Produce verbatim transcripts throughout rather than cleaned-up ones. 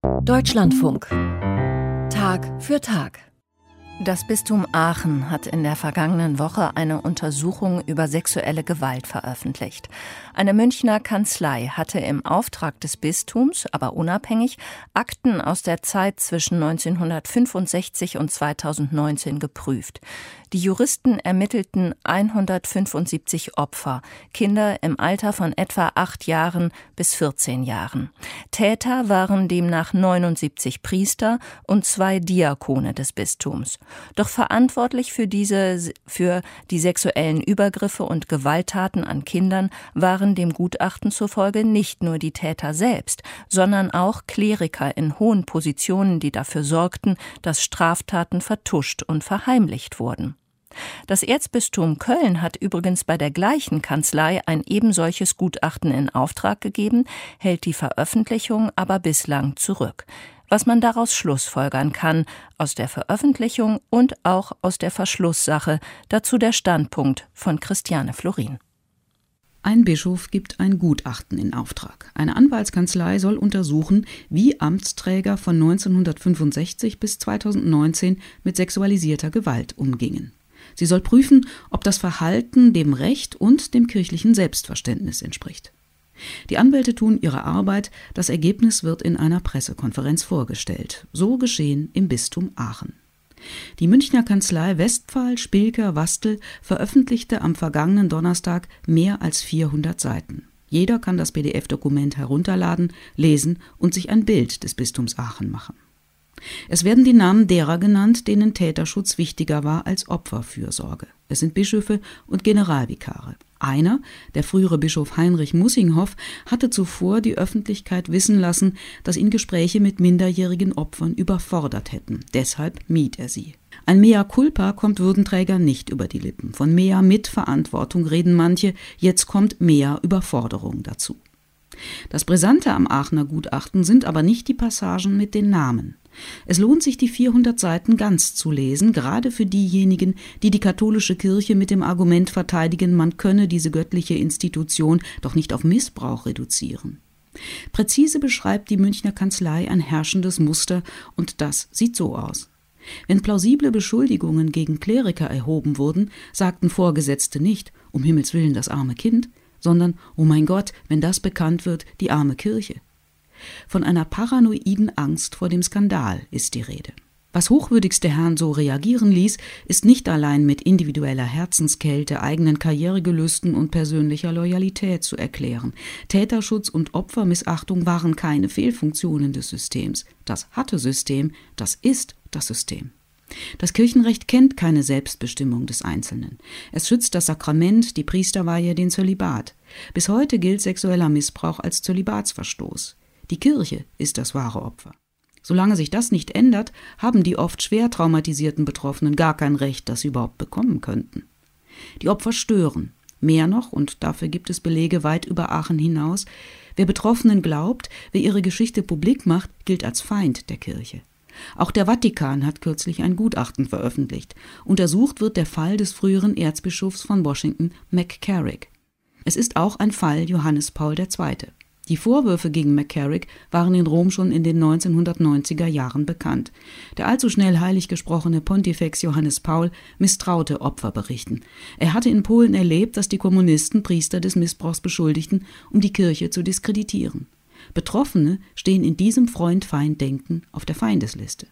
Deutschlandfunk. Tag für Tag. Das Bistum Aachen hat in der vergangenen Woche eine Untersuchung über sexuelle Gewalt veröffentlicht. Eine Münchner Kanzlei hatte im Auftrag des Bistums, aber unabhängig, Akten aus der Zeit zwischen neunzehnhundertfünfundsechzig und zweitausendneunzehn geprüft. Die Juristen ermittelten hundertfünfundsiebzig Opfer, Kinder im Alter von etwa acht Jahren bis vierzehn Jahren. Täter waren demnach neunundsiebzig Priester und zwei Diakone des Bistums. Doch verantwortlich für diese, für die sexuellen Übergriffe und Gewalttaten an Kindern waren dem Gutachten zufolge nicht nur die Täter selbst, sondern auch Kleriker in hohen Positionen, die dafür sorgten, dass Straftaten vertuscht und verheimlicht wurden. Das Erzbistum Köln hat übrigens bei der gleichen Kanzlei ein ebensolches Gutachten in Auftrag gegeben, hält die Veröffentlichung aber bislang zurück. Was man daraus schlussfolgern kann, aus der Veröffentlichung und auch aus der Verschlusssache, dazu der Standpunkt von Christiane Florin. Ein Bischof gibt ein Gutachten in Auftrag. Eine Anwaltskanzlei soll untersuchen, wie Amtsträger von neunzehnhundertfünfundsechzig bis zweitausendneunzehn mit sexualisierter Gewalt umgingen. Sie soll prüfen, ob das Verhalten dem Recht und dem kirchlichen Selbstverständnis entspricht. Die Anwälte tun ihre Arbeit, das Ergebnis wird in einer Pressekonferenz vorgestellt. So geschehen im Bistum Aachen. Die Münchner Kanzlei Westphal, Spilker, Wastel veröffentlichte am vergangenen Donnerstag mehr als vierhundert Seiten. Jeder kann das P D F-Dokument herunterladen, lesen und sich ein Bild des Bistums Aachen machen. Es werden die Namen derer genannt, denen Täterschutz wichtiger war als Opferfürsorge. Es sind Bischöfe und Generalvikare. Einer, der frühere Bischof Heinrich Mussinghoff, hatte zuvor die Öffentlichkeit wissen lassen, dass ihn Gespräche mit minderjährigen Opfern überfordert hätten. Deshalb mied er sie. Ein Mea culpa kommt Würdenträgern nicht über die Lippen. Von Mea Mitverantwortung reden manche, jetzt kommt Mea Überforderung dazu. Das Brisante am Aachener Gutachten sind aber nicht die Passagen mit den Namen. Es lohnt sich, die vierhundert Seiten ganz zu lesen, gerade für diejenigen, die die katholische Kirche mit dem Argument verteidigen, man könne diese göttliche Institution doch nicht auf Missbrauch reduzieren. Präzise beschreibt die Münchner Kanzlei ein herrschendes Muster und das sieht so aus. Wenn plausible Beschuldigungen gegen Kleriker erhoben wurden, sagten Vorgesetzte nicht, um Himmels Willen das arme Kind, sondern, oh mein Gott, wenn das bekannt wird, die arme Kirche. Von einer paranoiden Angst vor dem Skandal ist die Rede. Was hochwürdigste Herren so reagieren ließ, ist nicht allein mit individueller Herzenskälte, eigenen Karrieregelüsten und persönlicher Loyalität zu erklären. Täterschutz und Opfermissachtung waren keine Fehlfunktionen des Systems. Das hatte System, das ist das System. Das Kirchenrecht kennt keine Selbstbestimmung des Einzelnen. Es schützt das Sakrament, die Priesterweihe, den Zölibat. Bis heute gilt sexueller Missbrauch als Zölibatsverstoß. Die Kirche ist das wahre Opfer. Solange sich das nicht ändert, haben die oft schwer traumatisierten Betroffenen gar kein Recht, das sie überhaupt bekommen könnten. Die Opfer stören. Mehr noch, und dafür gibt es Belege weit über Aachen hinaus, wer Betroffenen glaubt, wer ihre Geschichte publik macht, gilt als Feind der Kirche. Auch der Vatikan hat kürzlich ein Gutachten veröffentlicht. Untersucht wird der Fall des früheren Erzbischofs von Washington, McCarrick. Es ist auch ein Fall Johannes Paul der Zweite. Die Vorwürfe gegen McCarrick waren in Rom schon in den neunzehnhundertneunziger Jahren bekannt. Der allzu schnell heilig gesprochene Pontifex Johannes Paul misstraute Opferberichten. Er hatte in Polen erlebt, dass die Kommunisten Priester des Missbrauchs beschuldigten, um die Kirche zu diskreditieren. Betroffene stehen in diesem Freund-Feind-Denken auf der Feindesliste.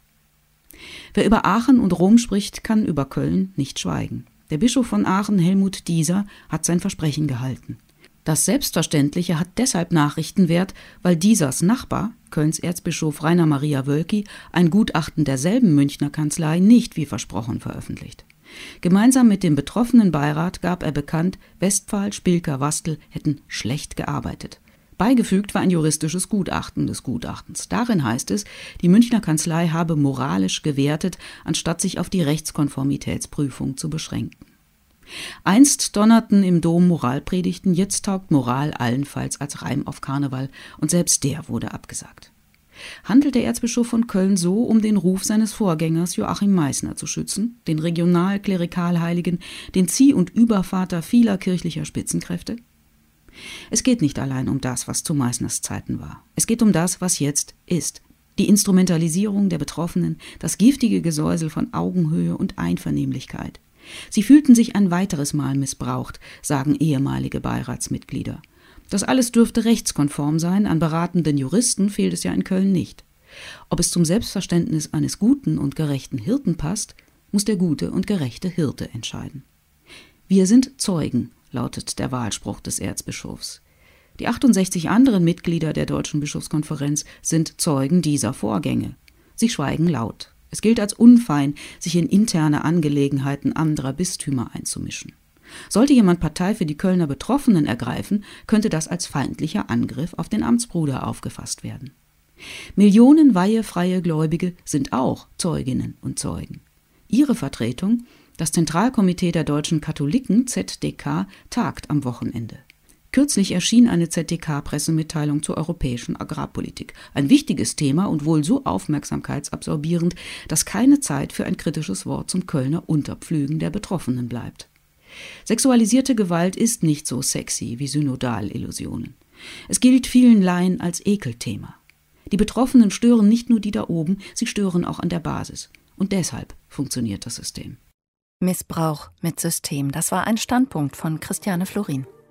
Wer über Aachen und Rom spricht, kann über Köln nicht schweigen. Der Bischof von Aachen, Helmut Dieser, hat sein Versprechen gehalten. Das Selbstverständliche hat deshalb Nachrichtenwert, weil Diesers Nachbar, Kölns Erzbischof Rainer Maria Wölki, ein Gutachten derselben Münchner Kanzlei nicht wie versprochen veröffentlicht. Gemeinsam mit dem betroffenen Beirat gab er bekannt, Westphal, Spilker, Wastel hätten schlecht gearbeitet. Beigefügt war ein juristisches Gutachten des Gutachtens. Darin heißt es, die Münchner Kanzlei habe moralisch gewertet, anstatt sich auf die Rechtskonformitätsprüfung zu beschränken. Einst donnerten im Dom Moralpredigten, jetzt taugt Moral allenfalls als Reim auf Karneval, und selbst der wurde abgesagt. Handelt der Erzbischof von Köln so, um den Ruf seines Vorgängers Joachim Meissner zu schützen, den Regionalklerikalheiligen, den Zieh- und Übervater vieler kirchlicher Spitzenkräfte? Es geht nicht allein um das, was zu Meissners Zeiten war. Es geht um das, was jetzt ist. Die Instrumentalisierung der Betroffenen, das giftige Gesäusel von Augenhöhe und Einvernehmlichkeit. Sie fühlten sich ein weiteres Mal missbraucht, sagen ehemalige Beiratsmitglieder. Das alles dürfte rechtskonform sein, an beratenden Juristen fehlt es ja in Köln nicht. Ob es zum Selbstverständnis eines guten und gerechten Hirten passt, muss der gute und gerechte Hirte entscheiden. Wir sind Zeugen, lautet der Wahlspruch des Erzbischofs. Die achtundsechzig anderen Mitglieder der Deutschen Bischofskonferenz sind Zeugen dieser Vorgänge. Sie schweigen laut. Es gilt als unfein, sich in interne Angelegenheiten anderer Bistümer einzumischen. Sollte jemand Partei für die Kölner Betroffenen ergreifen, könnte das als feindlicher Angriff auf den Amtsbruder aufgefasst werden. Millionen weihefreie Gläubige sind auch Zeuginnen und Zeugen. Ihre Vertretung, das Zentralkomitee der deutschen Katholiken Z D K, tagt am Wochenende. Kürzlich erschien eine Z D K-Pressemitteilung zur europäischen Agrarpolitik. Ein wichtiges Thema und wohl so aufmerksamkeitsabsorbierend, dass keine Zeit für ein kritisches Wort zum Kölner Unterpflügen der Betroffenen bleibt. Sexualisierte Gewalt ist nicht so sexy wie Synodalillusionen. Es gilt vielen Laien als Ekelthema. Die Betroffenen stören nicht nur die da oben, sie stören auch an der Basis. Und deshalb funktioniert das System. Missbrauch mit System, das war ein Standpunkt von Christiane Florin.